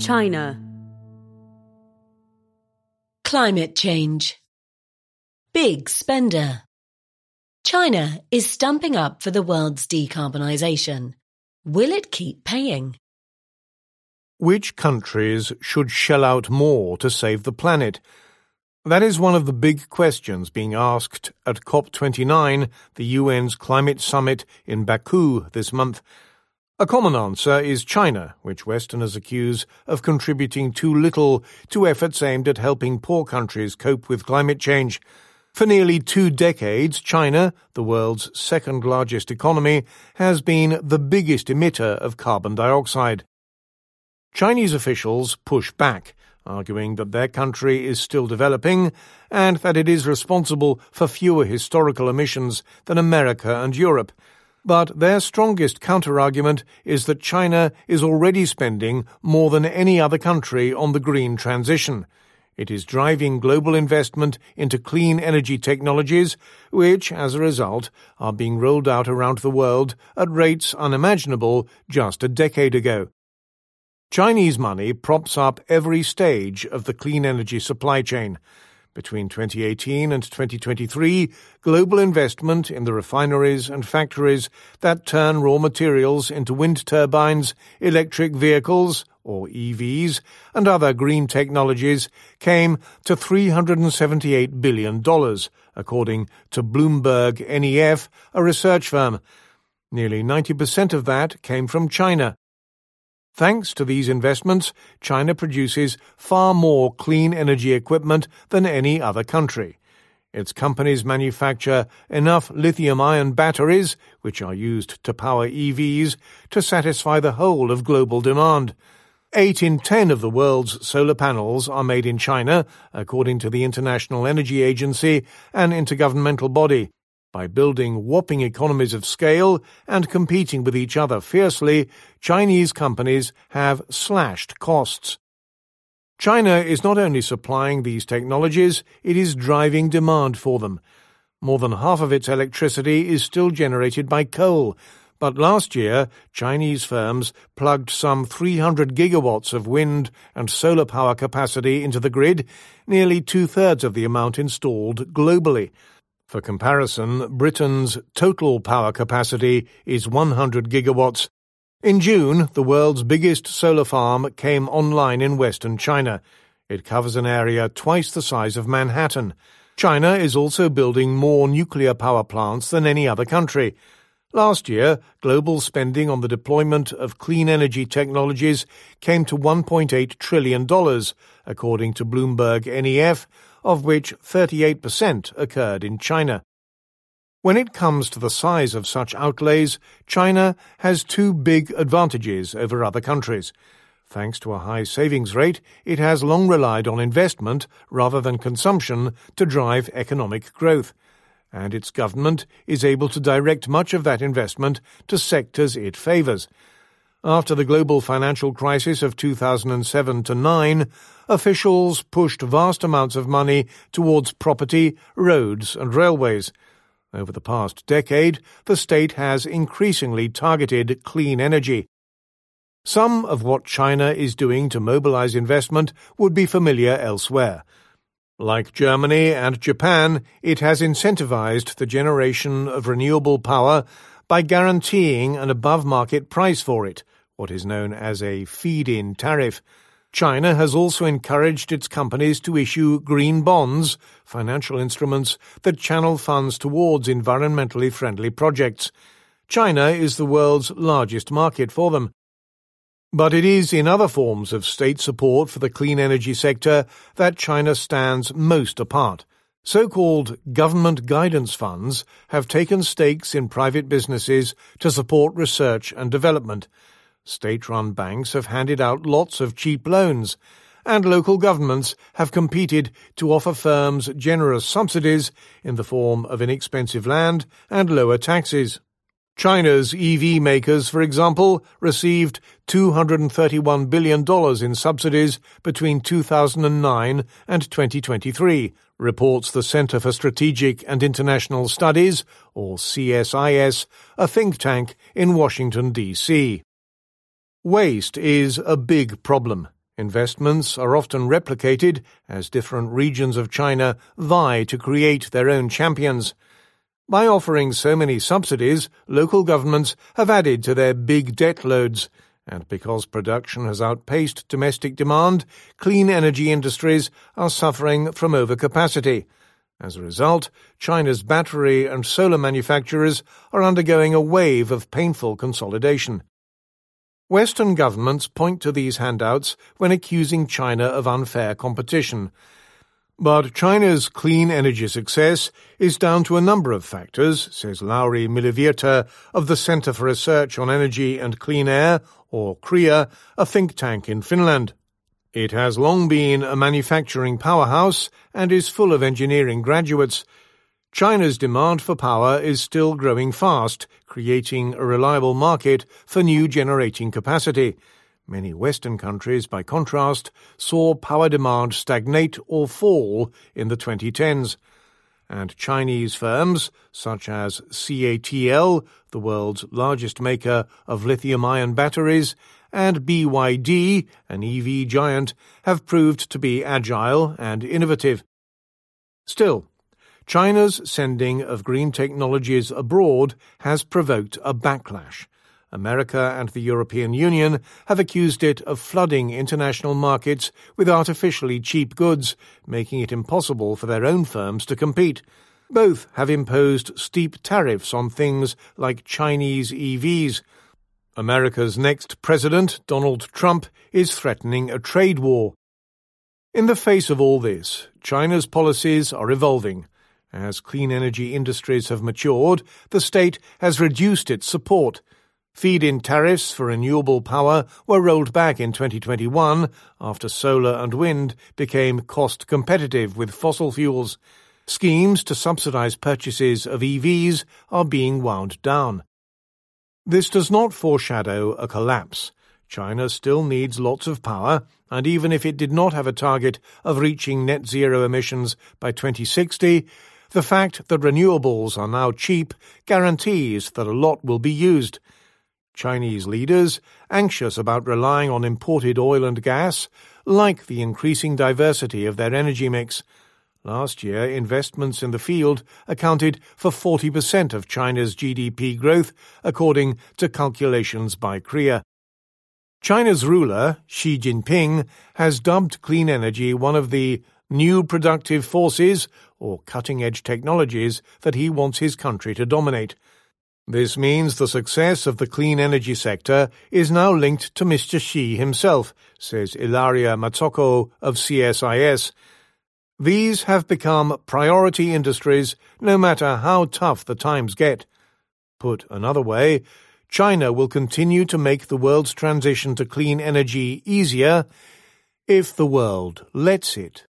China. Climate change. Big spender. China is stumping up for the world's decarbonisation. Will it keep paying? Which countries should shell out more to save the planet? That is one of the big questions being asked at COP29, the UN's climate summit in Baku this month. A common answer is China, which Westerners accuse of contributing too little to efforts aimed at helping poor countries cope with climate change. For nearly 2 decades, China, the world's second-largest economy, has been the biggest emitter of carbon dioxide. Chinese officials push back, arguing that their country is still developing and that it is responsible for fewer historical emissions than America and Europe. But their strongest counter-argument is that China is already spending more than any other country on the green transition. It is driving global investment into clean energy technologies, which, as a result, are being rolled out around the world at rates unimaginable just a decade ago. Chinese money props up every stage of the clean energy supply chain. Between 2018 and 2023, global investment in the refineries and factories that turn raw materials into wind turbines, electric vehicles, or EVs, and other green technologies came to $378 billion, according to Bloomberg NEF, a research firm. Nearly 90% of that came from China. Thanks to these investments, China produces far more clean energy equipment than any other country. Its companies manufacture enough lithium-ion batteries, which are used to power EVs, to satisfy the whole of global demand. 8 in 10 of the world's solar panels are made in China, according to the International Energy Agency, an intergovernmental body. By building whopping economies of scale and competing with each other fiercely, Chinese companies have slashed costs. China is not only supplying these technologies, it is driving demand for them. More than half of its electricity is still generated by coal, but last year Chinese firms plugged some 300 gigawatts of wind and solar power capacity into the grid, nearly 2/3 of the amount installed globally. For comparison, Britain's total power capacity is 100 gigawatts. In June, the world's biggest solar farm came online in western China. It covers an area twice the size of Manhattan. China is also building more nuclear power plants than any other country. Last year, global spending on the deployment of clean energy technologies came to $1.8 trillion, according to Bloomberg NEF, of which 38% occurred in China. When it comes to the size of such outlays, China has 2 big advantages over other countries. Thanks to a high savings rate, it has long relied on investment rather than consumption to drive economic growth, and its government is able to direct much of that investment to sectors it favours. After the global financial crisis of 2007-09, officials pushed vast amounts of money towards property, roads and railways. Over the past decade, the state has increasingly targeted clean energy. Some of what China is doing to mobilize investment would be familiar elsewhere. Like Germany and Japan, it has incentivized the generation of renewable power by guaranteeing an above-market price for it, what is known as a feed-in tariff. China has also encouraged its companies to issue green bonds, financial instruments that channel funds towards environmentally friendly projects. China is the world's largest market for them. But it is in other forms of state support for the clean energy sector that China stands most apart. So-called government guidance funds have taken stakes in private businesses to support research and development. State-run banks have handed out lots of cheap loans, and local governments have competed to offer firms generous subsidies in the form of inexpensive land and lower taxes. China's EV makers, for example, received $231 billion in subsidies between 2009 and 2023, reports the Center for Strategic and International Studies, or CSIS, a think tank in Washington, D.C. Waste is a big problem. Investments are often replicated as different regions of China vie to create their own champions. By offering so many subsidies, local governments have added to their big debt loads, and because production has outpaced domestic demand, clean energy industries are suffering from overcapacity. As a result, China's battery and solar manufacturers are undergoing a wave of painful consolidation. Western governments point to these handouts when accusing China of unfair competition. But China's clean energy success is down to a number of factors, says Lauri Milivirta of the Centre for Research on Energy and Clean Air, or CREA, a think tank in Finland. It has long been a manufacturing powerhouse and is full of engineering graduates. China's demand for power is still growing fast, creating a reliable market for new generating capacity. Many Western countries, by contrast, saw power demand stagnate or fall in the 2010s. And Chinese firms, such as CATL, the world's largest maker of lithium-ion batteries, and BYD, an EV giant, have proved to be agile and innovative. Still, China's sending of green technologies abroad has provoked a backlash. America and the European Union have accused it of flooding international markets with artificially cheap goods, making it impossible for their own firms to compete. Both have imposed steep tariffs on things like Chinese EVs. America's next president, Donald Trump, is threatening a trade war. In the face of all this, China's policies are evolving. As clean energy industries have matured, the state has reduced its support. Feed-in tariffs for renewable power were rolled back in 2021 after solar and wind became cost-competitive with fossil fuels. Schemes to subsidize purchases of EVs are being wound down. This does not foreshadow a collapse. China still needs lots of power, and even if it did not have a target of reaching net zero emissions by 2060, the fact that renewables are now cheap guarantees that a lot will be used. Chinese leaders, anxious about relying on imported oil and gas, like the increasing diversity of their energy mix. Last year, investments in the field accounted for 40% of China's GDP growth, according to calculations by CREA. China's ruler, Xi Jinping, has dubbed clean energy one of the new productive forces, or cutting-edge technologies, that he wants his country to dominate. This means the success of the clean energy sector is now linked to Mr. Xi himself, says Ilaria Mazzocco of CSIS. These have become priority industries no matter how tough the times get. Put another way, China will continue to make the world's transition to clean energy easier if the world lets it.